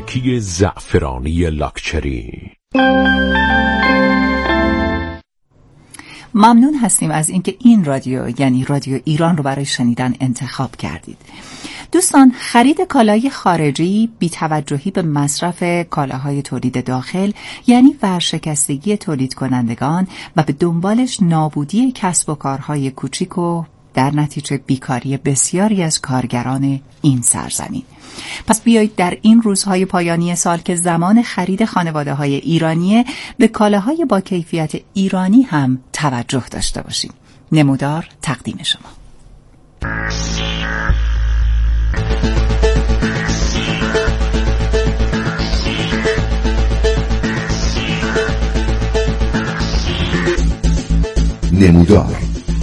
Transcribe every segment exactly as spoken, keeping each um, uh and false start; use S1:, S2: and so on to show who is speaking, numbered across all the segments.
S1: سیرکی زعفرانی لاکچری.
S2: ممنون هستیم از اینکه این رادیو یعنی رادیو ایران رو برای شنیدن انتخاب کردید. دوستان، خرید کالای خارجی، بی‌توجهی به مصرف کالاهای تولید داخل یعنی ورشکستگی تولید کنندگان و به دنبالش نابودی کسب و کارهای کوچیک و در نتیجه بیکاری بسیاری از کارگران این سرزمین. پس بیایید در این روزهای پایانی سال که زمان خرید خانواده‌های ایرانیه به کالاهای با کیفیت ایرانی هم توجه داشته باشیم. نمودار تقدیم شما.
S3: نمودار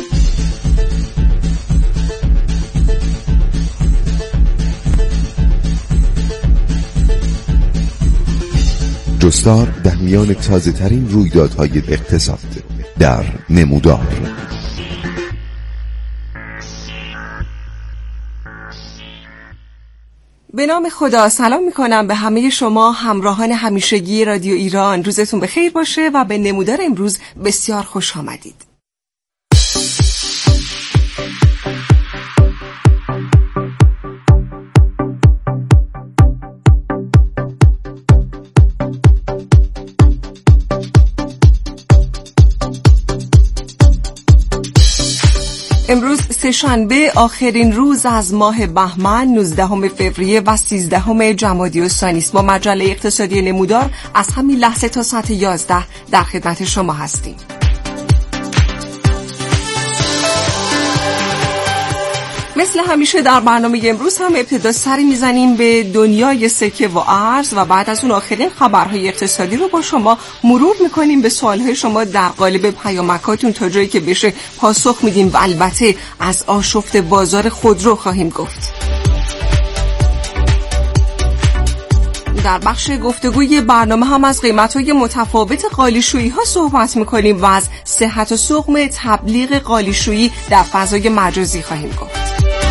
S3: جستار در میان تازه ترین رویدادهای اقتصاد در نمودار.
S4: به نام خدا سلام میکنم به همه شما همراهان همیشگی رادیو ایران. روزتون بخیر باشه و به نمودار امروز بسیار خوش آمدید. امروز سه‌شنبه آخرین روز از ماه بهمن نوزدهم فوریه و سیزدهم جمادی الثانی است. با مجله اقتصادی نمودار از همین لحظه تا ساعت یازده در خدمت شما هستیم. مثل همیشه در برنامه امروز هم ابتدا سری میزنیم به دنیای سکه و ارز و بعد از اون آخرین خبرهای اقتصادی رو با شما مرور میکنیم به سوالهای شما در قالب پیامکاتون تا جایی که بشه پاسخ میدیم و البته از آشفت بازار خودرو خواهیم گفت. در بخش گفتگوی برنامه هم از قیمت‌های متفاوت قالیشویی ها صحبت میکنیم و از صحت و سقم تبلیغ قالیشویی در فضای مجازی خواهیم گفت.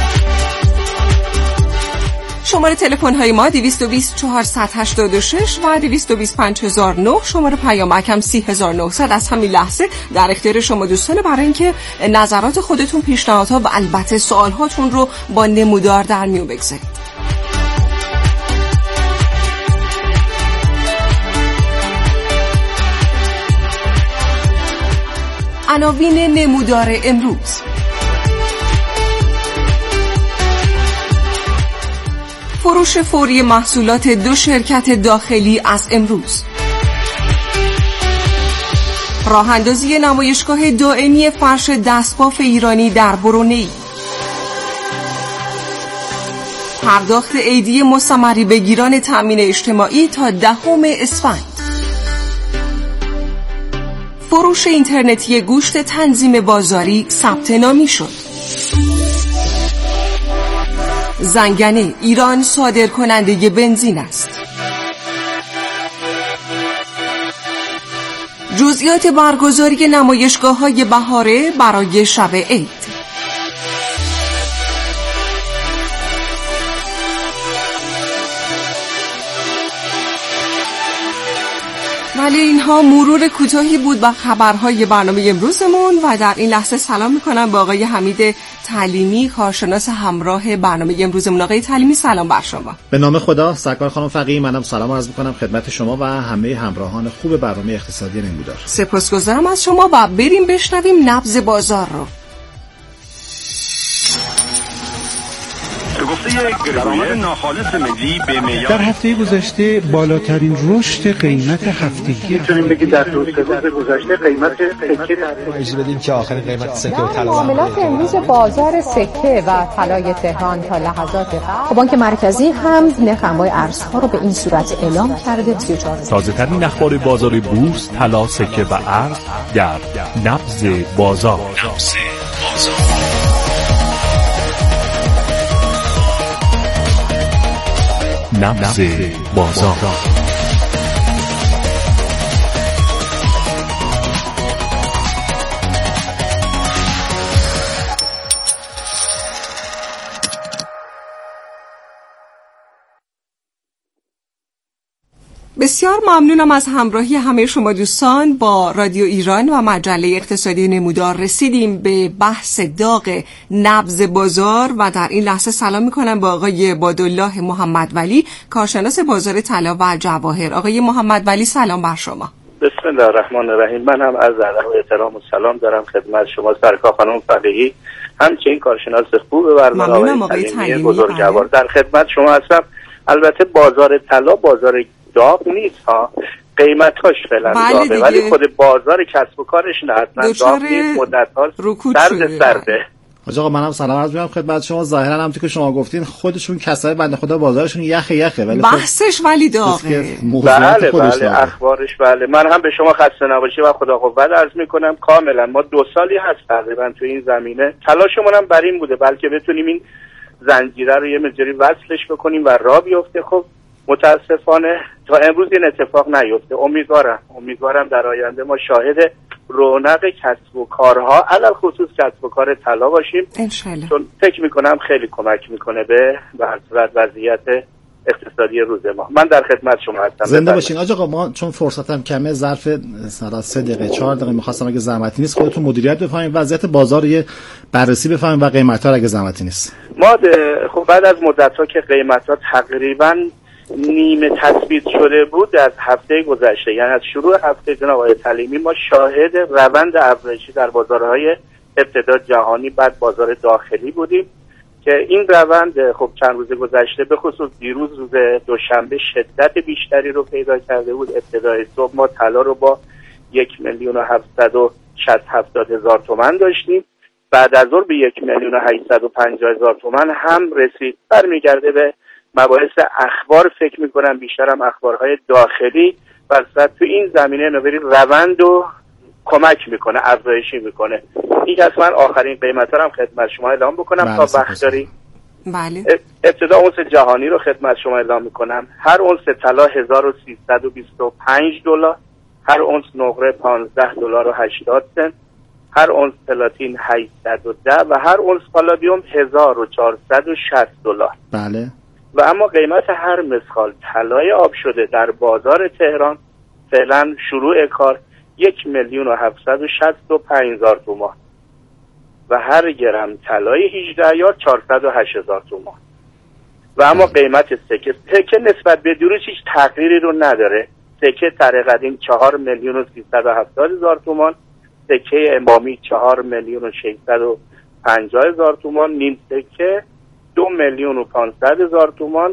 S4: شماره تلفن های ما دویست و بیست چهارصد و هشتاد و شش و دویست و بیست پنج هزار و نه، شماره پیامک هم سی هزار و نهصد. از همین لحظه در اختیار شما دوستان برای اینکه نظرات خودتون، پیشنهادها و البته سوالهاتون رو با نمودار در میون بگذارید. عناوین نمودار امروز: فروش فوری محصولات دو شرکت داخلی از امروز، راه اندازی نمایشگاه دائمی فرش دستباف ایرانی در برونی، پرداخت عیدی مستمری بگیران تامین اجتماعی تا دهم اسفند، فروش اینترنتی گوشت تنظیم بازاری ثبت نامی شد. زنگنه: ایران صادر کننده بنزین است. جزئیات برگزاری نمایشگاه‌های بهاره برای شب عید. ولی اینها مرور کوتاهی بود با خبرهای برنامه امروزمون و در این لحظه سلام میکنم به آقای حمید تعلیمی، کارشناس همراه برنامه امروزمون. آقای تعلیمی سلام بر شما.
S5: به نام خدا. سرکار خانم فقیه، منم سلام عرض میکنم خدمت شما و همه همراهان خوب برنامه اقتصادی نمودار.
S4: سپاسگزارم از شما و بریم بشنویم نبض بازار رو.
S6: درآمد ناخالص ملی به معیار
S7: در هفته گذشته بالاترین رشد قیمت هفتگی
S8: میتونیم بگیم در دو سه روز گذشته قیمت سکه در
S9: اجازه بدین که آخرین قیمت سکه و طلا
S10: معاملات امروز بازار سکه و طلای تهران تا لحظات قبل بانک مرکزی هم نرخ انواع ارزها رو به این صورت اعلام کرده. سی و چهار
S1: تازه ترین اخبار بازار بورس، طلا، سکه و ارز در نبض بازار. نبض بازار. نبض بازار.
S4: بسیار ممنونم از همراهی همه شما دوستان. با رادیو ایران و مجله اقتصادی نمودار رسیدیم به بحث داغ نبض بازار و در این لحظه سلام میکنم با آقای بادالله محمد ولی، کارشناس بازار طلا و جواهر. آقای محمد ولی سلام بر شما.
S8: بسم الله الرحمن الرحیم. من هم از ادب و احترام و سلام دارم خدمت شما سرکار خانم فقیهی، همچنین کارشناس خوب برنامه آقای تعلیمی بزرگوار. در خدمت شما هستم. البته بازار طلا بازار داغ نیست ها، قیمتاش فعلا داغه، ولی خود بازار کسب و کارش نه، حتما داغ نیست، مدت‌ها سرد سرده.
S5: حاج آقا منم سلام عرض می‌کنم خدمت شما. ظاهرا همونطور که شما گفتین خودشون کسای بنده خدا بازارشون یخ یخه، ولی
S4: بحثش ولی داغه.
S8: بله بله اخبارش بله. من هم به شما خسته نباشی و خدا قوت عرض می‌کنم. کاملا ما دو سالی هست تقریبا تو این زمینه تلاشمون هم بر این بوده بلکه بتونیم این زنجیره رو یه مقداری وصلش بکنیم و راه بیفته. خب متاسفانه تا امروز این اتفاق نیفته. امیدوارم امیدوارم در آینده ما شاهد رونق کسب و کارها علل خصوص کسب و کار طلا باشیم
S4: انشالله،
S8: چون فکر میکنم خیلی کمک میکنه به به هر صورت وضعیت اقتصادی روز ما. من در خدمت شما هستم.
S5: زنده باشین. آقا آقا ما چون فرصتم کمه ظرف سه دقیقه چهار دقیقه می‌خواستم اگه زحمتی نیست خودتون مدیریت بفهمید، وضعیت بازار رو بررسی بفهمید و قیمت‌ها اگه زحمتی نیست.
S8: ما خب بعد از مدت‌ها که قیمت‌ها تقریباً نیمه تثبیت شده بود از هفته گذشته، یعنی از شروع هفته جناب آقای تعلیمی، ما شاهد روند افزایشی در بازارهای ابتدا جهانی بعد بازار داخلی بودیم که این روند خب چند روز گذشته به خصوص دیروز روز دوشنبه شدت بیشتری رو پیدا کرده بود. ابتدای صبح ما طلا رو با یک میلیون و هفتصد و شصت هفتاد هزار تومان داشتیم، بعد از ظهر به یک میلیون و هشتصد و پنجاه هزار تومان هم رسید. برمیگرده به مباحث اخبار، فکر میکنم بیشترم اخبارهای داخلی و تو این زمینه نوری روند و کمک میکنه، افزایشی میکنه. این از من آخرین قیمت ها هم خدمت شما اعلام بکنم تا وقت داری.
S4: بله.
S8: ابتدا اونس جهانی رو خدمت شما اعلام میکنم. هر اونس طلا هزار و سیصد و بیست و پنج دلار، هر اونس نقره پانزده دلار و هشتاد سنت، هر اونس پلاتین هشتصد و ده و هر اونس پالادیوم هزار و چهارصد و شصت دلار.
S5: بله.
S8: و اما قیمت هر مسخال طلای آب شده در بازار تهران فعلا شروع کار یک میلیون و هفتصد و شصت و پنج هزار تومان و هر گرم طلای هجده یا چهارصد و هشت هزار تومان. و اما قیمت سکه سکه نسبت به دیروز هیچ تغییری رو نداره. سکه طریق قدیم چهار میلیون و سیصد و هفتاد هزار تومان، سکه امامی چهار میلیون و ششصد و پنجاه هزار تومان، نیم سکه دو میلیون و پانصد هزار تومان،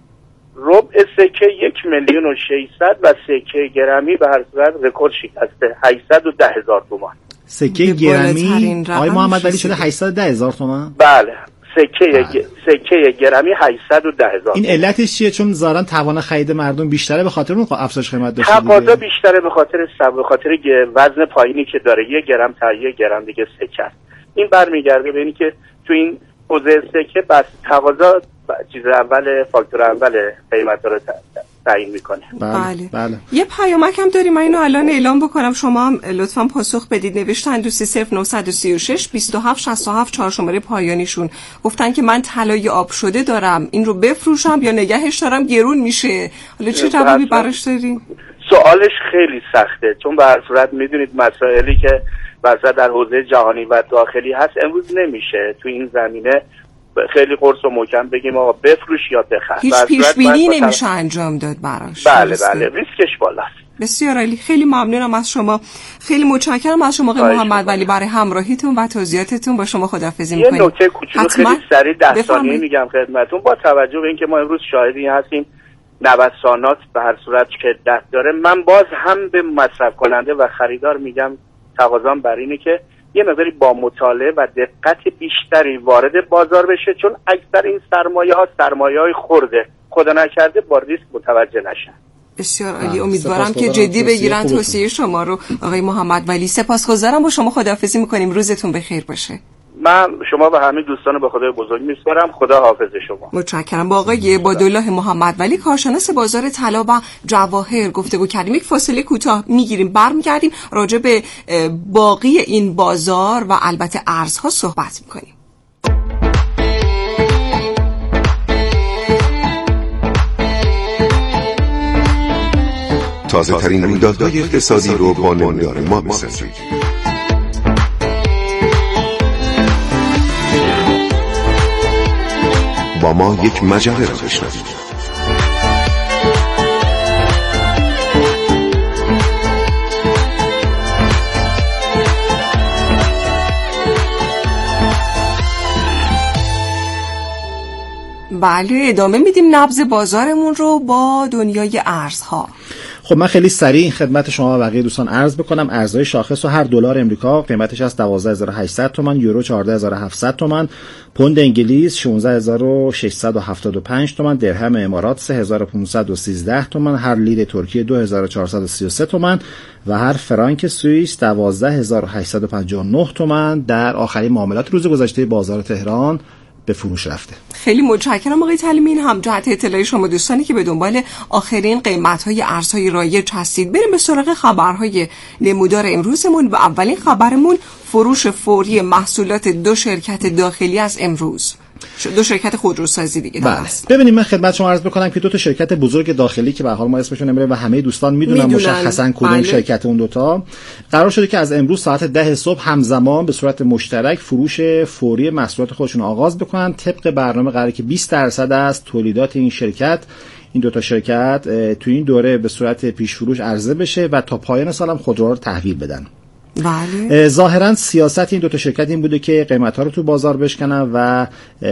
S8: ربع سکه یک میلیون و ششصد و سکه گرمی به هر صورت رکورد شکسته هشتصد و ده هزار تومان.
S5: سکه گرمی آقای محمد ولی شده هشتصد و ده هزار تومان.
S8: بله سکه بله. گ... سکه گرمی هشتصد و ده هزار.
S5: این علتش چیه؟ چون ظاهرا توان خرید مردم بیشتره به خاطر اون افزایش قیمت داشته.
S8: تقاضا بیشتره به خاطر سب... به خاطر وزن پایینی که داره، یک گرم تا یک گرم دیگه سکه است. این برمیگرده به اینی که تو این حوزه سکه بس تقاضا چیز اول فاکتور اول قیمت رو تعیین میکنه.
S4: بله. بله. یه پیامک هم داریم، من اینو الان اعلام بکنم، شما هم لطفاً پاسخ بدید. نوشتن دوستی صفر نه سه شش بیست و هفت شصت و هفت چهار شماره پایانیشون، گفتن که من طلای آب شده دارم، این رو بفروشم یا نگهش دارم گرون میشه. حالا چه جوابی براش دارین؟
S8: سوالش خیلی سخته، چون به هر صورت میدونید مسائلی که مثلا در حوزه جهانی و داخلی هست امروز نمیشه تو این زمینه خیلی قرص و محکم بگیم آقا بفروش یا بخر.
S4: هیچ پیش بینی نمیشه انجام داد براش.
S8: بله بله ریسکش بالاست.
S4: بسیار عالی، خیلی ممنونم از شما، خیلی متشکرم از شما آقای محمد ولی برای همراهیتون و توضیحاتتون. با شما خداحافظی می‌کنیم.
S8: یه نکته کوچولو خیلی سریع ده ثانیه میگم خدمتتون. با توجه به اینکه ما امروز شاهدی هستیم نوسانات به هر صورت شدت داره، من باز هم به مصرف کننده و خریدار میگم تقاضام بر اینه که یه مقداری با مطالعه و دقت بیشتری وارد بازار بشه، چون اکثر این سرمایه ها سرمایه های خورده، خدا نکرده با ریسک متوجه نشن.
S4: بسیار عالی، امیدوارم که جدی بگیرن توصیه شما رو آقای محمد ولی. سپاسگزارم، با شما خداحافظی میکنیم، روزتون بخیر باشه.
S8: من شما و همه دوستان به خدای بزرگ میسپارم. خدا حافظ شما.
S4: متشکرم. با آقای بادالله محمد ولی کارشناس بازار طلا و جواهر گفتگو کردیم. یک فاصله کوتاه میگیریم، برمیگردیم راجع به باقی این بازار و البته ارزها صحبت میکنیم.
S3: تازه ترین رویدادهای اقتصادی رو با نمودار ما بسازید. با ما یک مجله رو بشنوید.
S4: بله، ادامه میدیم نبض بازارمون رو با دنیای ارزها.
S5: خب من خیلی سریع خدمت شما و بقیه دوستان عرض بکنم. ارزهای شاخص و هر دلار امریکا قیمتش از دوازده هزار و هشتصد تومان، یورو چهارده هزار و هفتصد تومان، پوند انگلیس شانزده هزار و ششصد و هفتاد و پنج تومان، درهم امارات سه هزار و پانصد و سیزده تومان، هر لیر ترکیه دو هزار و چهارصد و سی و سه تومان و هر فرانک سوئیس دوازده هزار و هشتصد و پنجاه و نه تومان در آخرین معاملات روز گذشته بازار تهران به فروش رفته.
S4: خیلی متشکرم آقای تعلیمی. این هم جهت اطلاع شما دوستانی که به دنبال آخرین قیمت‌های ارزهای رایج هستید. بریم به سراغ خبرهای نمودار امروزمون و اولین خبرمون فروش فوری محصولات دو شرکت داخلی از امروز، دو شرکت خودروسازی دیگه.
S5: بله. ببینید من خدمت شما عرض بکنم که دو تا شرکت بزرگ داخلی که به هر حال ما اسمشون نمیره و همه دوستان میدونن مشخصا کدوم بله. شرکت اون دوتا قرار شده که از امروز ساعت ده صبح همزمان به صورت مشترک فروش فوری محصولات خودشون آغاز بکنن. طبق برنامه قراره که بیست درصد از تولیدات این شرکت این دو تا شرکت تو این دوره به صورت پیش فروش عرضه بشه و تا پایان سال هم خودروها رو تحویل بدن.
S4: بله.
S5: ظاهرا سیاست این دو تا شرکت این بوده که قیمت‌ها رو تو بازار بشکنن و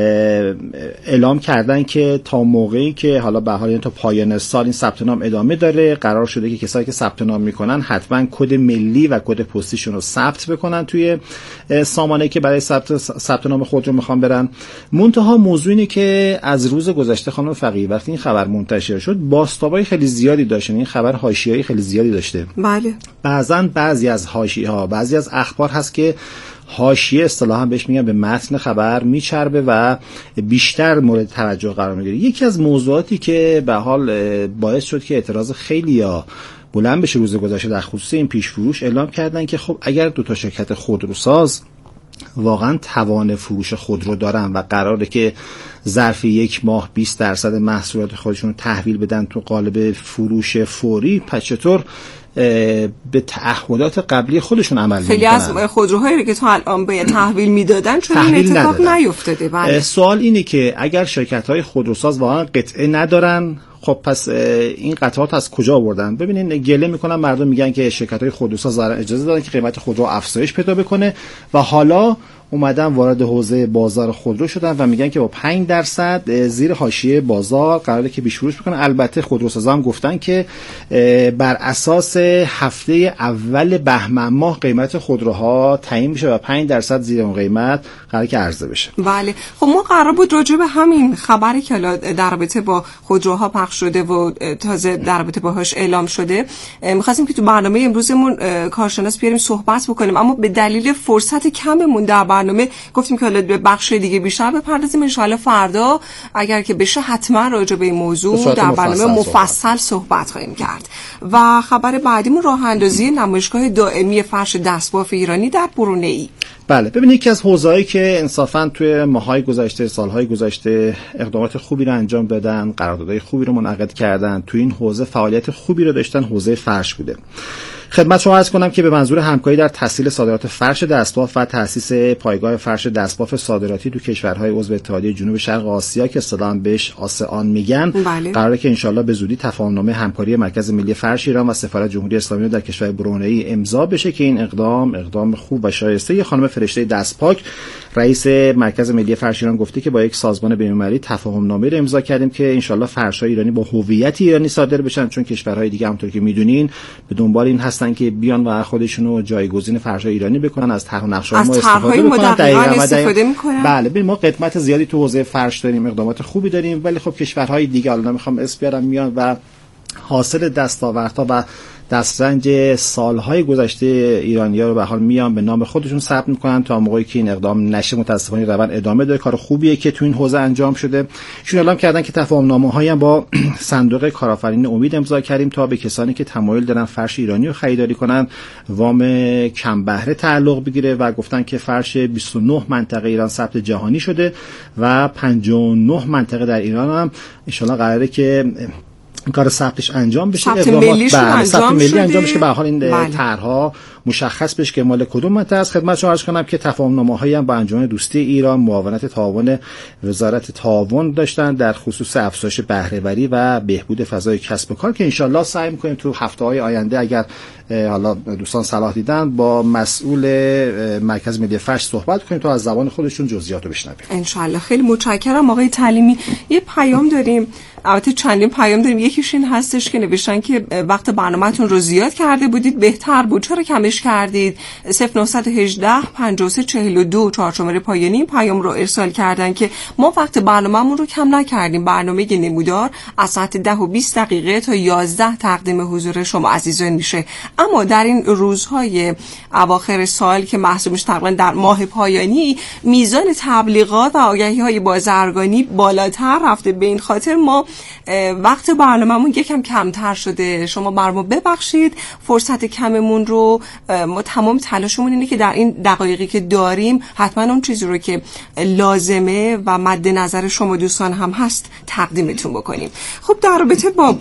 S5: اعلام کردن که تا موقعی که حالا به حال تا پایان سال این ثبت نام ادامه داره، قرار شده که کسایی که ثبت نام میکنن حتما کد ملی و کد پستیشون رو ثبت بکنن توی سامانه‌ای که برای ثبت ثبت نام خود رو میخوان برن. منتها موضوع اینه که از روز گذشته خانم فقیه وقتی این خبر منتشر شد بازتابای خیلی زیادی داشت، این خبر حاشیه‌ای خیلی زیادی داشته.
S4: بله.
S5: بعضن بعضی از حاشیه بعضی از اخبار هست که حاشیه اصطلاحا بهش میگن به متن خبر میچربه و بیشتر مورد توجه قرار میگیره. یکی از موضوعاتی که به حال باعث شد که اعتراض خیلیا بلند بشه روز گذشته در خصوص این پیش فروش، اعلام کردن که خب اگر دو تا شرکت خودروساز واقعا توان فروش خودرو دارن و قراره که ظرف یک ماه بیست درصد محصولات خودشون رو تحویل بدن تو قالب فروش فوری، پس چطور به تعهدات قبلی خودشون عمل میکنن؟
S4: خیلی از خودروهایی که تا الان به تحویل میدادن چون این اتفاق نیفتاده. بله.
S5: سوال اینه که اگر شرکت‌های خودروساز واقعا قطعه ندارن، خب پس این قطعات از کجا آوردن؟ ببینین گله میکنن مردم، میگن که شرکت‌های خودروساز اجازه دادن که قیمت خودرو افزایش پیدا بکنه و حالا اومدن وارد حوزه بازار خودرو شدن و میگن که با پنج درصد زیر حاشیه بازار قراره که بیش فروش بکنن. البته خودروسازا هم گفتن که بر اساس هفته اول بهمن ماه قیمت خودروها تعیین میشه و پنج درصد زیر اون قیمت قراره که عرضه بشه.
S4: بله. خب ما قرار بود راجع به همین خبری که در رابطه با خودروها پخش شده و تازه در رابطه باهاش اعلام شده می‌خواستیم که تو برنامه امروزمون کارشناس بیاریم صحبت بکنیم، اما به دلیل فرصت کممون در برنامه گفتیم که حالا به بخش دیگه بیشتر بپردازیم. ان شاءالله فردا اگر که بشه حتما راجع به این موضوع در برنامه مفصل, مفصل صحبت خواهیم کرد. و خبر بعدیمون راه اندازی نمایشگاه دائمی فرش دستباف ایرانی در برونئی.
S5: بله ببینید یکی از حوزه‌هایی که انصافاً توی ماه‌های گذشته سال‌های گذشته اقدامات خوبی رو انجام دادن، قراردادهای خوبی رو منعقد کردن، توی این حوزه فعالیت خوبی رو داشتن، حوزه فرش بوده. خدمت شما عرض کنم که به منظور همکاری در تسهیل صادرات فرش دستباف و تأسیس پایگاه فرش دستباف صادراتی تو کشورهای عضو اتحادیه جنوب شرق آسیا که اصطلاحاً بهش آسئان میگن،
S4: بله.
S5: قراره که انشالله به زودی تفاهمنامه همکاری مرکز ملی فرش ایران و سفارت جمهوری اسلامی در کشور برونئی امضا بشه که این اقدام اقدام خوب و شایسته. خانم فرشته دستپاک رئیس مرکز ملی فرش ایران گفته که با یک سازمان بین‌المللی تفاهمنامه رو امضا کردیم که انشالله فرش‌های ایرانی با هویت ایرانی صادر بشن، چون کشورهای دیگه همونطور که میدونین به دنبال این هستن که بیان و خودشونو جایگزین فرش‌های ایرانی بکنن، از طرح و نقشه‌های ما استفاده بکنن.
S4: دقیقاً استفاده می‌کنن.
S5: بله ببین ما قدمت زیادی تو حوزه فرش داریم، اقدامات خوبی داریم، ولی خب کشورهای دیگه الان نمیخوام اسم بیارم میان و حاصل دستاوردها و دسترنج سالهای گذشته ایرانی‌ها رو به حال میان به نام خودشون ثبت میکنن تا موقعی که این اقدام نشه. متاسفانه روند ادامه داره. کار خوبیه که تو این حوزه انجام شده. ایشون اعلام کردن که تفاهم‌نامه‌هایی هم با صندوق کارآفرین امید امضا کردیم تا به کسانی که تمایل دارن فرش ایرانی رو خریداری کنن وام کم بهره تعلق بگیره و گفتن که فرش بیست و نه منطقه ایران ثبت جهانی شده و پنجاه و نه منطقه در ایران هم ان شاءالله قراره که این کار ثبتش انجام بشه،
S4: ثبت ملیش انجام
S5: ثبت ملی
S4: شده.
S5: انجام بشه که به هر حال این
S4: بله.
S5: طرح‌ها مشخص بشه که مال کدوم منطقه است. خدمت شما عرض کنم که تفاهم‌نامه‌هایی هم با انجمن دوستی ایران، معاونت تعاون وزارت تعاون داشتن در خصوص افزایش بهره‌وری و بهبود فضای کسب و کار که انشالله سعی می‌کنیم تو هفته‌های آینده اگر حالا دوستان صلاح دیدن با مسئول مرکز ملی فرش صحبت کنیم تا از زبان خودشون جزئیات رو بشنویم.
S4: انشالله. خیلی متشکرم آقای تعلیمی. یه پیام داریم، البته چندین پیام داریم. یکیش این هستش که نوشتن که وقت برنامه‌تون رو زیاد کرده بودید، بهتر بود، چرا کمش کردید؟ صفر نه یک هشت پنجاه و سه چهل و دو چهار شماره پایانی این پیام رو ارسال کردن که ما وقت برنامه‌مون رو کم نکردیم. برنامه نمودار از ساعت ده و بیست دقیقه تا یازده تقدیم حضور شما عزیزان میشه، اما در این روزهای اواخر سال که محسوب میشه تقریبا در ماه پایانی، میزان تبلیغات و آگهی‌های بازرگانی بالاتر رفته. به این خاطر ما وقت برنامه‌مون یکم کمتر شده. شما بر ما ببخشید، فرصت کممون رو ما تمام تلاشمون اینه که در این دقایقی که داریم حتما اون چیزی رو که لازمه و مد نظر شما دوستان هم هست تقدیمتون بکنیم. خب در رابطه با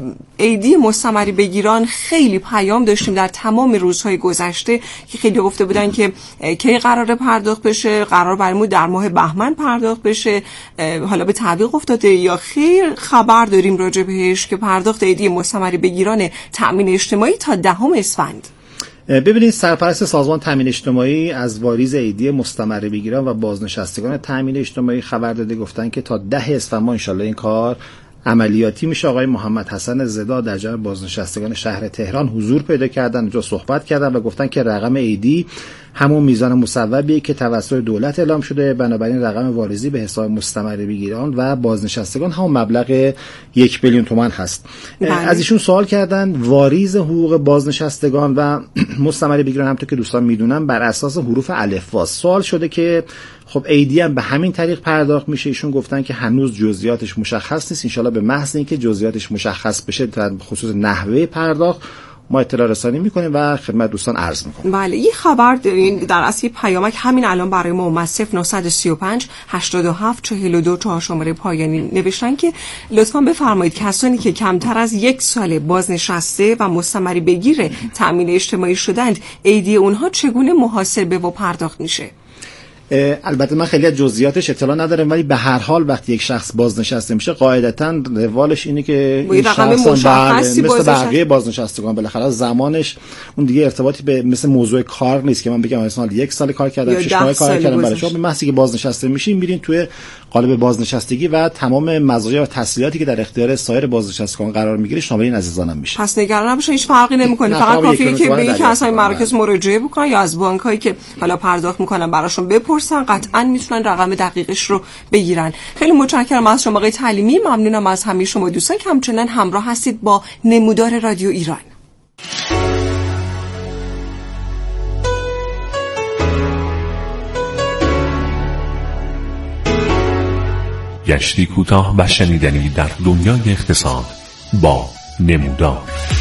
S4: عیدی مستمری بگیران خیلی پیام داشتیم در تمام روزهای گذشته که خیلی گفته بودن که کی قراره پرداخت بشه، قرار برامون در ماه بهمن پرداخت بشه، حالا به تعویق افتاده یا خیر. خبر داریم راجع بهش که پرداخت عیدی مستمری بگیران تأمین اجتماعی تا دهم اسفند.
S5: ببینید سرپرست سازمان تامین اجتماعی از واریز عیدی مستمره بگیران و بازنشستگان تامین اجتماعی خبر داده، گفتن که تا ده اسفند ما انشالله این کار عملیاتی میشه. آقای محمد حسن زدا در جمع بازنشستگان شهر تهران حضور پیدا کردن، اونجا صحبت کردن و گفتن که رقم عیدی همون میزان مصوبی که توسط دولت اعلام شده، بنابراین رقم واریزی به حساب مستمره بگیران و بازنشستگان همون مبلغ یک میلیون تومان هست. بله. از ایشون سوال کردن واریز حقوق بازنشستگان و مستمره بگیران همونطور که دوستان میدونن بر اساس حروف الفباست. سوال شده که خب عیدی هم به همین طریق پرداخت میشه. ایشون گفتن که هنوز جزئیاتش مشخص نیست، ان شاءالله به محض اینکه جزئیاتش مشخص بشه در خصوص نحوه پرداخت ما اطلاع رسانی میکنیم و خدمت دوستان عرض میکنیم.
S4: بله، این خبر دارین در اصل پیامک همین الان برای ما اومد. صفر نه سه پنج هشتاد و هفت چهل و دو چهار شماره پایانی نوشتن که لطفاً بفرمایید کسانی که کمتر از یک سال بازنشسته و مستمری بگیر تأمین اجتماعی شدند، عیدی اونها چگونه محاسبه و پرداخت میشه؟
S5: البته من خیلی از جزئیاتش اطلاع ندارم، ولی به هر حال وقتی یک شخص بازنشسته میشه قاعدتاً روالش اینه که این شخص مثل بقیه بازنشستگان بالاخره زمانش اون دیگه ارتباطی به مثل موضوع کار نیست که من بگم مثلا یک سال کار کردم، شش ماه کار کردم. برای شما به محضی که بازنشسته میشین میرین توی قالب بازنشستگی و تمام مزایا و تسهیلاتی که در اختیار سایر بازنشستگان قرار میگیره شامل این عزیزانم میشه.
S4: پس نگران نباشین، هیچ فرقی نمیکنه. فقط کافیه که به یک از مراکز مراجعه بکنن یا از بانکایی که حالا پرداخت میکنن براشون بپرسن، قطعاً میتونن رقم دقیقش رو بگیرن. خیلی متشکرم از شما آقای تعلیمی، ممنونم از همه شما دوستان که همچنان همراه هستید با نمودار رادیو ایران.
S1: گشتی کوتاه و شنیدنی در دنیای اقتصاد با نمودار.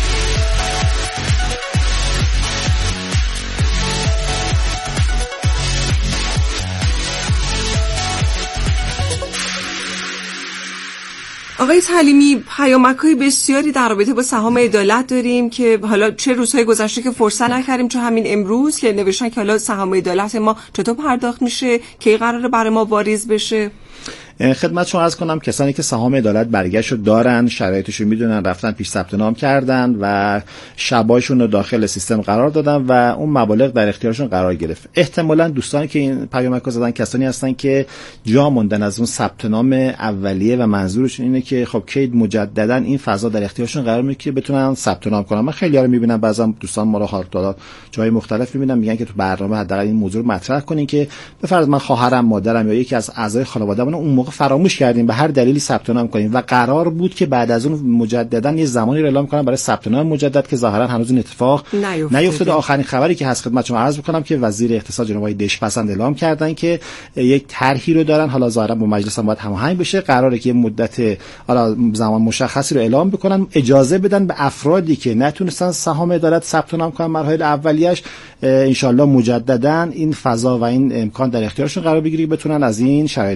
S4: آقای تعلیمی، پیامک‌های بسیاری در رابطه با سهام عدالت داریم که حالا چه روزهای گذشته که فرصت نکردیم، چه همین امروز که نوشتن که حالا سهام عدالت ما چطور پرداخت میشه، کی قراره برای ما واریز بشه.
S5: خدمتشون عرض کنم کسانی که سهام عدالت برگشت رو دارن، شرایطش رو میدونن، رفتن پیش ثبت نام کردن و شباشون رو داخل سیستم قرار دادن و اون مبالغ در اختیارشون قرار گرفت. احتمالاً دوستانی که این پیامک رو زدن کسانی هستن که جا موندن از اون ثبت نام اولیه و منظورشون اینه که خب کی مجددا این فضا در اختیارشون قرار میگیره که بتونن ثبت نام کنن. من خیلی‌ها رو میبینم، بعضا دوستان ما رو حالا جای مختلف میبینم میگن که تو برنامه حداقل این موضوع رو مطرح کنین که به فرض من خواهرم، مادرم یا یکی از اعضای خانواده‌مون اون موقع فراموش کردیم به هر دلیلی ثبت نام کنیم و قرار بود که بعد از اون مجددا یه زمانی رو اعلام کنم برای ثبت نام مجدد که ظاهرا هنوز این اتفاق نیفتاده. آخرین خبری که هست خدمت شما عرض می‌کنم که وزیر اقتصاد جناب آقای دشپسند اعلام کردن که یک طرحی رو دارن، حالا ظاهرا با مجلس هم باید هماهنگ بشه، قراره که مدت حالا زمان مشخصی رو اعلام بکنن، اجازه بدن به افرادی که نتونستن سهام عدالت ثبت نام کنن مراحل اولیه‌اش، ان مجددا این فضا و این امکان در اختیارشون قرار بگیره بتونن از این شرایط استفاده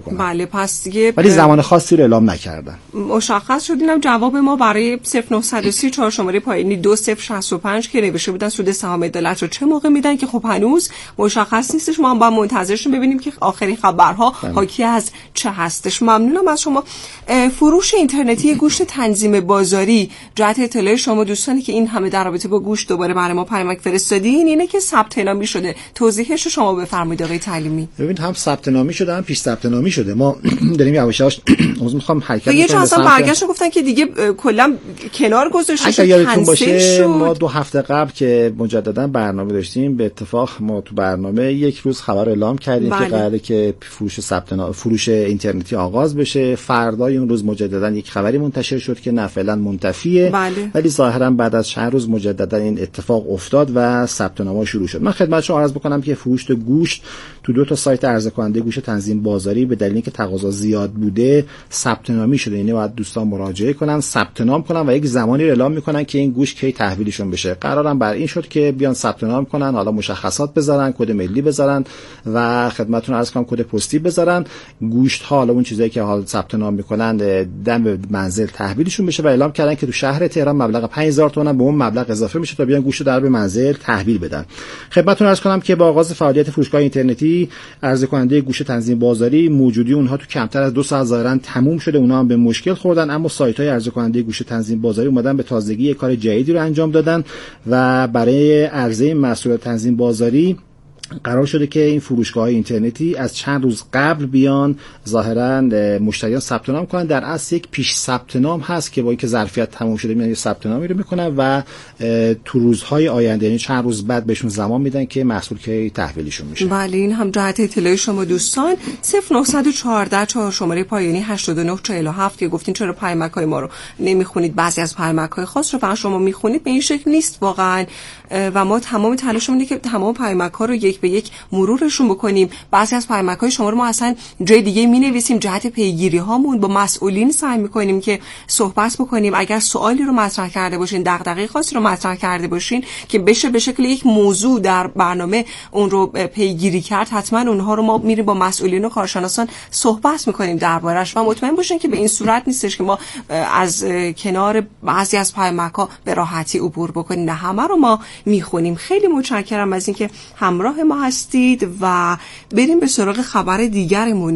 S5: کنن.
S4: بله پس دیگه
S5: ولی زمان خاصی رو اعلام نکردن.
S4: مشخص شد. اینم جواب ما برای صفر نه صفر صفر چهار شماره پایینی دو صفر شصت و پنج که نوشته بودن سود سهام عدالت رو چه موقع میدن که خب هنوز مشخص نیستش. ما هم باید منتظرشون ببینیم که آخرین خبرها حاکی از چه هستش. ممنونم از شما. فروش اینترنتی گوشت تنظیم بازاری، جهت اطلاع شما دوستانی که این همه در رابطه با گوشت دوباره برای ما پیامک فرستادین، اینه که ثبت نامی شده. توضیحش رو شما بفرمایید آقای تعلیمی.
S5: ببین هم ثبت نامی شده هم پیش ثبت نامی شده. ما داریم یواش یواش عذر میخوام حرکت
S4: کنیم. یه جا اصلا برگشتن گفتن که دیگه کلا کنار گذاشته شد.
S5: اگه یادتون باشه ما دو هفته قبل که مجددا برنامه داشتیم، به اتفاق ما تو برنامه یک روز خبر اعلام کردیم بله. که قراره که فروش ثبت نام فروش اینترنتی آغاز بشه. فردای اون روز مجددا یک خبری منتشر شد که نه فعلا منتفیه بله. ولی ظاهرا بعد از چند روز مجددا این اتفاق افتاد و ثبت نام شروع شد. من خدمت شما عرض بکنم که فروش گوشت تو دو تا سایت عرضه کننده گوشت تنظیم بازاری به دلیل اینکه تقاضا زیاد بوده ثبت نامی شده. یعنی باید دوستان مراجعه کنن، ثبت نام کنن و یک زمانی رو اعلام میکنن که این گوشت کی تحویلشون بشه. قرارم بر این شد که بیان ثبت نام کنن، حالا مشخصات بذارن، کد ملی بذارن و خدمتتون عرض کنم کد پستی بذارن. گوشت ها حالا اون چیزایی که حالا ثبت نام میکنن دم منزل تحویلشون بشه و اعلام کردن که تو شهر تهران مبلغ پنج هزار تومان به اون مبلغ اضافه میشه تا بیان گوشت رو در به منزل تحویل بدن. خدمتتون عرض کنم که با آغاز فعالیت فروشگاه اینترنتی عرضه کننده گوشت تنظیم بازاری، موجودی اونها تو کمتر از دو ساعت ظاهرا تموم شده. اونها هم به مشکل خوردن، اما سایت‌های عرضه کننده گوشت تنظیم بازاری اومدن به تازگی یک کار جدیدی رو انجام دادن و برای عرضه محصولات تنظیم بازاری قرار شده که این فروشگاه‌های اینترنتی از چند روز قبل بیان ظاهراً مشتریان ثبت نام کنن. در اصل یک پیش ثبت نام هست که با اینکه ظرفیت تموم شده میان یه ثبت نامی رو میکنن و تو روزهای آینده یعنی چند روز بعد بهشون زمان میدن که محصول که تحویلشون میشه.
S4: بله این هم جهت اطلاع شما دوستان. صفر نه یک چهار چهار شماره پایانی هشت نه چهار هفت که گفتین چرا پیامک‌های ما رو نمیخونید، بعضی از پیامک‌های خاص رو فقط شما میخونید. به این شکل نیست واقعاً و ما تمام تلاشمون اینه که تمام پیامک‌ها رو یک به یک مرورشون بکنیم. بعضی از پیامک‌های شما رو ما اصلا جای دیگه می‌نویسیم، جهت پیگیری هامون با مسئولین سعی می‌کنیم که صحبت بکنیم. اگر سوالی رو مطرح کرده باشین، دغدغه خاصی رو مطرح کرده باشین که بشه به شکل یک موضوع در برنامه اون رو پیگیری کرد، حتما اونها رو ما میریم با مسئولین و کارشناسان صحبت می‌کنیم دربارش و مطمئن باشین که به این صورت نیستش که ما از کنار بعضی از پیامک‌ها به راحتی عبور بکنیم. نه همه رو ما می‌خونیم. خیلی متشکرم از اینکه همراه ما هستید و بریم به سراغ خبر دیگرمون.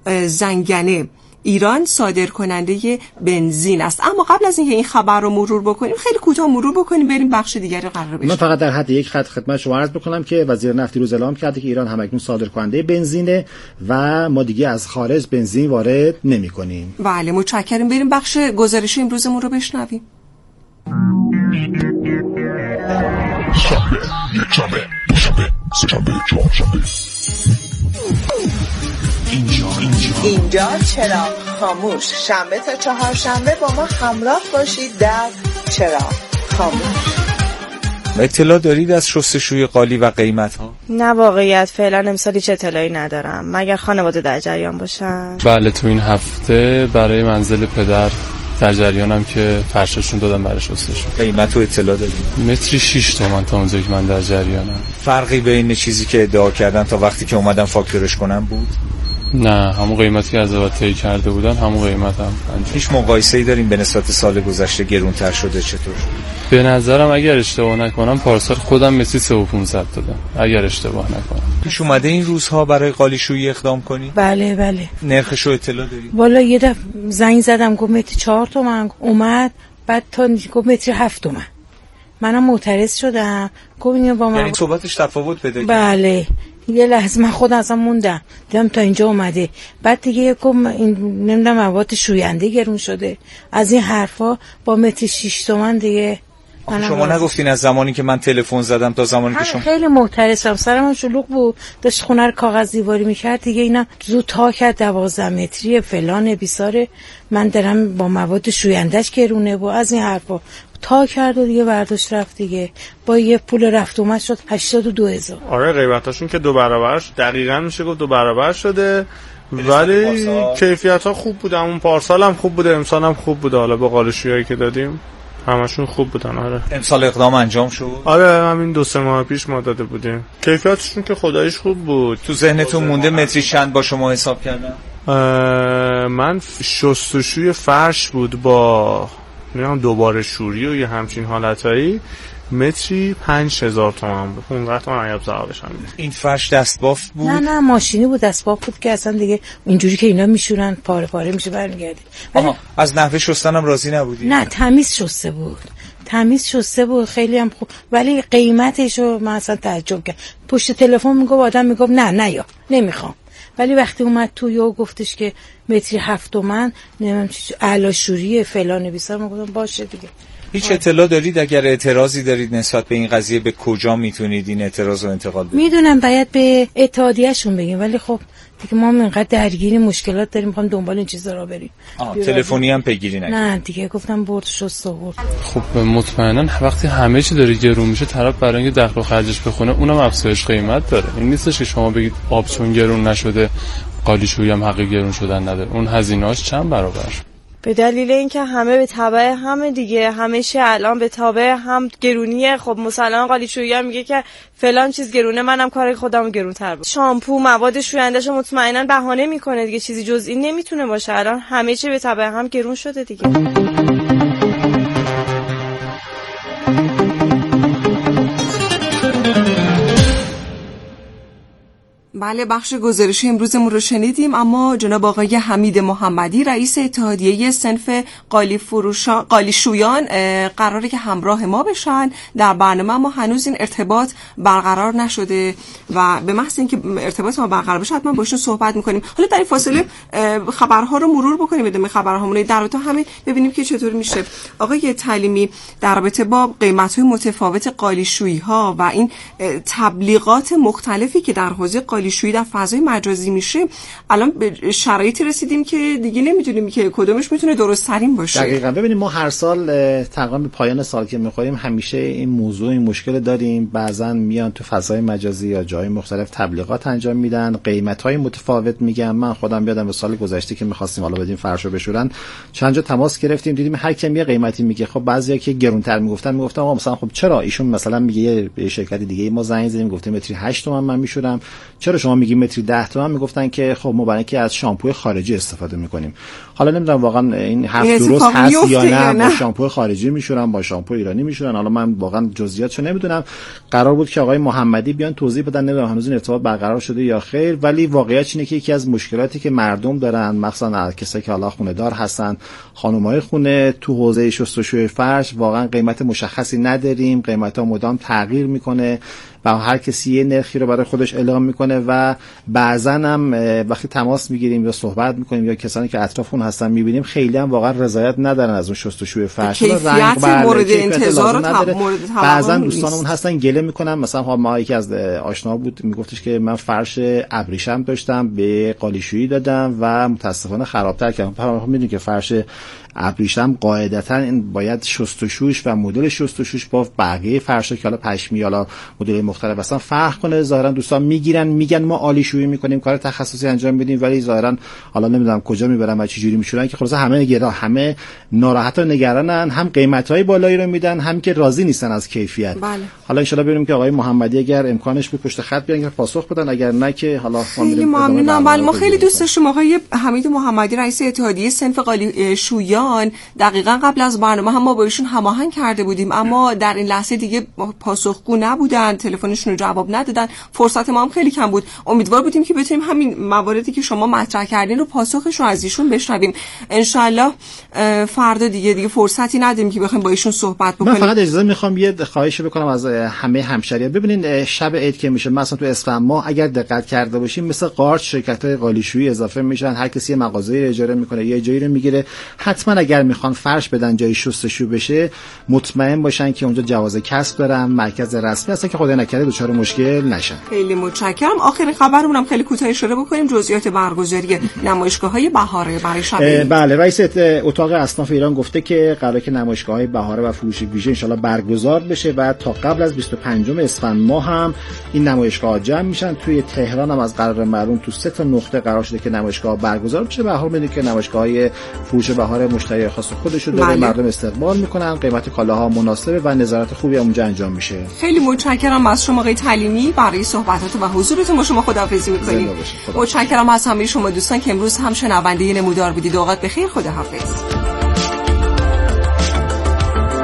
S4: زنگنه ایران صادر کننده بنزین است. اما قبل از اینکه این خبر رو مرور بکنیم خیلی کوتاه مرور بکنیم بریم بخش دیگری قرار بشه.
S5: من فقط در حد یک خط خدمت شما عرض بکنم که وزیر نفت روز اعلام کرده که ایران همکنون صادر کننده بنزینه و ما دیگه از خارج بنزین وارد نمی‌کنیم.
S4: بله متشکرم. بریم بخش گزارش امروزمون رو بشنویم.
S11: شنبه، یکشنبه، دوشنبه، سه‌شنبه، چهارشنبه.
S12: اینجا اینجا اینجا چرا خاموش شنبه تا چهارشنبه با ما همراه باشید در چرا خاموش.
S13: اطلاع دارید از شستشوی قالی و قیمت ها؟
S14: نه واقعیت فعلا امسال هیچ اطلاعی ندارم مگر خانواده در جریان باشن.
S15: بله تو این هفته برای منزل پدر در جریانم که فرششون دادم برای شستشو.
S13: قیمت و اطلاع دارید؟
S15: متری شش تومن تا اونجایی که من در جریانم.
S13: فرقی بین چیزی که ادعا کردن تا وقتی که اومدم فاکتورش کنم بود؟
S15: نه همون قیمتی که از اول طی کرده بودن همون قیمت هم.
S13: هیچ مقایسه‌ای داریم به نسبت سال گذشته گرونتر شده چطور؟
S15: به نظرم اگر اشتباه نکنم پارسال خودم مثل سه و پانصد دادم اگر اشتباه نکنم.
S13: پیش اومده این روزها برای قالیشویی اقدام کنی؟
S14: بله بله.
S13: نرخشو اطلاع داری؟
S14: والا یه دفعه زنگ زدم گفت متر چهار تومن اومد، بعد تا گفت متر هفت تومن. منم معترض شدم گفت اینو با من
S13: یعنی صحبتش تفاوت بده.
S14: بله یه لحظه من خودم اصلا موندم دیدم تا اینجا اومده. بعد دیگه گفت این نمیدونم مواد شوینده گرون شده از این حرفا با متر شش تومن دیگه.
S13: شما نگفتین از زمانی که من تلفن زدم تا زمانی که شما؟
S14: خیلی معترضم، سرم شلوغ بود، داشت خونه رو کاغذ دیواری میکرد دیگه. اینا زود تا کرد دوازده متری فلان بیساره، من دارم با مواد شویندهش گرونه و از این حرفا تا کرد و دیگه برداشت رفت دیگه. با یه پول رفت اومد شد هشتاد و دو هزار.
S16: آره قیمتاشون که دو برابرش دقیقاً میشه گفت دو برابر شده، ولی کیفیت ها خوب بوده. اون پارسال هم خوب بوده، امسال هم خوب بوده. حالا با قالشویی که دادیم همشون خوب بودن. آره
S13: امسال اقدام انجام شد؟
S16: آره همین دو سه ماه پیش ما داده بودیم. کیفیتشون که خداییش خوب بود.
S13: تو ذهنتون مونده متری چند با شما حساب کردن؟
S16: من شستشوی فرش بود با نمیدونم دوباره شوری و یه همچین حالتایی، متری پنج هزار تومان بود. اون وقت من عیب زوابش هم بود.
S13: این فرش دستبافت بود؟
S14: نه نه ماشینی بود، دستبافت بود که اصلا دیگه اینجوری که اینا میشورن پاره پاره میشه برمیگرده.
S13: آها از نحوه شستنم راضی نبودی؟
S14: نه تمیز شسته بود، تمیز شسته بود خیلی هم خوب، ولی قیمتشو من اصلا تعجب کردم. پشت تلفن میگفت آدم میگفت نه نه یا نمیخوام، ولی وقتی اومد تو یا گفتش که متری هفت تومن نمیدونم چی اعلی شوری فلان بیسار، من گفتم باشه دیگه.
S13: هیچ اطلاع دارید اگر اعتراضی دارید نسبت به این قضیه به کجا میتونید این اعتراض رو انتقال بدید؟
S14: میدونم باید به اتحادیه‌شون بگیم، ولی خب دیگه ما اینقدر درگیری مشکلات داریم، میخوام دنبال این چیزا را بریم.
S13: تلفنی هم پیگیری نکنید؟
S14: نه دیگه گفتم برد شست آورد.
S15: خب مطمئنا وقتی همه چی داره گرون میشه طرف برای اینکه دخل و خرجش بخونه اونم افزایش قیمت داره. این نیستش که شما بگید آب چون گرون نشده قالیشویی هم حق گرون شدن نداره، اون هزینه‌اش چند برابر.
S17: به دلیل اینکه همه به تبع همه دیگه، همه چی الان به تبع هم گرونیه. خب مثلا قالیشویی هم میگه که فلان چیز گرونه، منم کار خودمو گرونتر بود. شامپو، مواد شوینده‌شو مطمئنا بهانه میکنه دیگه، چیزی جز این نمیتونه باشه. الان همه چی به تبع هم گرون شده دیگه.
S4: بله، بخش گزارشی امروزمون رو شنیدیم، اما جناب آقای حمید محمدی رئیس اتحادیه صنف قالی فروشان قالیشویان قراره که همراه ما بشن در برنامه. ما هنوز این ارتباط برقرار نشده و به محض اینکه ارتباط ما برقرار بشه حتما باشون صحبت میکنیم. حالا در این فاصله خبرها رو مرور بکنیم، بدیم خبرهامون در رابطه همین ببینیم که چطور میشه. آقای تعلیمی، در رابطه با قیمت‌های متفاوت قالیشویی ها و این تبلیغات مختلفی که در حوزه قالیشویی در فضای مجازی میشه، الان به شرایطی رسیدیم که دیگه نمیدونیم که کدومش میتونه درست ترین باشه.
S5: دقیقاً. ببینید ما هر سال تقریبا به پایان سال که میخوریم همیشه این موضوع این مشکل داریم، بعضا میان تو فضای مجازی یا جای مختلف تبلیغات انجام میدن، قیمت‌های متفاوت میگن. من خودم یادم به سال گذشته که می‌خواستیم حالا بدیم فرشو بشورن، چند جا تماس گرفتیم، دیدیم هر کی یه قیمتی میگه. خب بعضیا که گرونتر میگفتن میگفتن آقا مثلا خب چرا ایشون مثلا میگه به شرکت دیگه ما زنگ زدیم گفتیم متری هشت تومن من میشورم، چرا شما میگی متری ده تومن؟ میگفتن که خب ما برای اینکه از شامپوی خارجی استفاده میکنیم. حالا نمیدونم واقعا این حرف درست هست یا نه، با شامپوی خارجی میشورن با شامپوی ایرانی میشورن، حالا من واقعا جزئیاتشو نمیدونم. قرار بود که آقای محمدی بیان توضیح بدن، نمیدونم هنوز این ارتباط برقرار شده یا خیر، ولی واقعیت اینه که یکی از مشکلاتی که مردم دارن، مخصوصا کسایی که حالا خونه دار هستن، خانم‌های خونه، تو حوزه شستشوی فرش واقعا قیمت مشخصی نداریم، قیمت‌ها مدام تغییر میکنه و هر کسی یه نرخی رو برای خودش اعلام میکنه و بعضا هم وقتی تماس میگیریم یا صحبت میکنیم یا کسانی که اطرافون هستن میبینیم خیلی هم واقعا رضایت ندارن از اون شستشوی فرش،
S4: رنگ مورد انتظار رو مورد
S5: بعضا دوستانمون هستن گله میکنن. مثلا ما یکی از آشنا بود میگفتش که من فرش ابریشم داشتم به قالیشویی دادم و متاسفانه خرابتر کردم. میدونید که فرش ابریشم قاعدتا این باید شستشویش و مدل شستشویش با بقیه فرشا که حالا پشمی حالا مدل مختلف اصلا فرق کنه. ظاهرا دوستان میگیرن میگن ما عالی شویی میکنیم، کار تخصصی انجام میدیم، ولی ظاهرا حالا نمیدونم کجا میبرن و چه جوری میشورن که خلاص همه نگران، همه ناراحت و نگرانن، هم قیمتای بالایی رو میدن هم که راضی نیستن از کیفیت.
S4: بله.
S5: حالا ان شاء الله ببینیم که آقای محمدی اگر امکانش بود پشت خط بیان که پاسخ بدن، اگر نه که حالا
S4: خیلی ممنونم. بله ما خیلی دوست داشتیم آقای حمید محمدی رئیس اتحادیه صنف قالیشویان، دقیقاً قبل از برنامه هم ما با ایشون هماهنگ کرده بودیم، اما در این لحظه دیگه پاسخگو نبودن، تلفنشون رو جواب ندادن، فرصت ما هم خیلی کم بود. امیدوار بودیم که بتونیم همین مواردی که شما مطرح کردین رو پاسخش رو از ایشون بشنویم. ان شاءالله فردا دیگه دیگه فرصتی نداریم که بخوایم با ایشون صحبت بکنیم.
S5: من فقط اجازه میخوام یه خواهش بکنم از همه همشهریان. ببینین شب عید که میشه مثلا تو اسفند ماه اگر دقت کرده باشیم مثل قارچ شرکت‌های قالیشویی اضافه میشن، هر کسی یه مغازه‌ای رو اجاره میکنه، یه جایی رو میگیره. حتما اگر میخوان فرش بدن جای شستشو بشه مطمئن باشن که اونجا جواز کسب دارن، مرکز رسمی هستن که خدای نکرده دچار مشکل نشن.
S4: خیلی متشکرم. آخرین خبرمون هم خیلی کوتاه اشاره بکنیم، جزئیات برگزاری نمایشگاه‌های بهاره برای شب.
S5: بله رئیس اتاق اصناف ایران گفته که قراره که نمایشگاه‌های بهاره و فروش ویژه ان شاءالله برگزار بشه و تا قبل از بیست و پنجم اسفند ماه هم این نمایشگاه‌ها جمع میشن. توی تهران هم از قرار معلوم تو سه تا نقطه قرار شده که نمایشگاه برگزار بشه. به هر حال میدونید که نمایشگاه‌های فروش بهاره مشتری خاص خودشو داره، بله. مردم استقبال میکنن، قیمت کالاها مناسبه و نظارت خوبی اونجا انجام میشه.
S4: خیلی متشکرم از شما آقای تعلیمی برای صحبتات و حضورتون. شما خداحافظی می‌کنیم. متشکرم از همه شما دوستان که امروز هم شنونده نمودار بودید. اوقات بخیر. خداحافظ.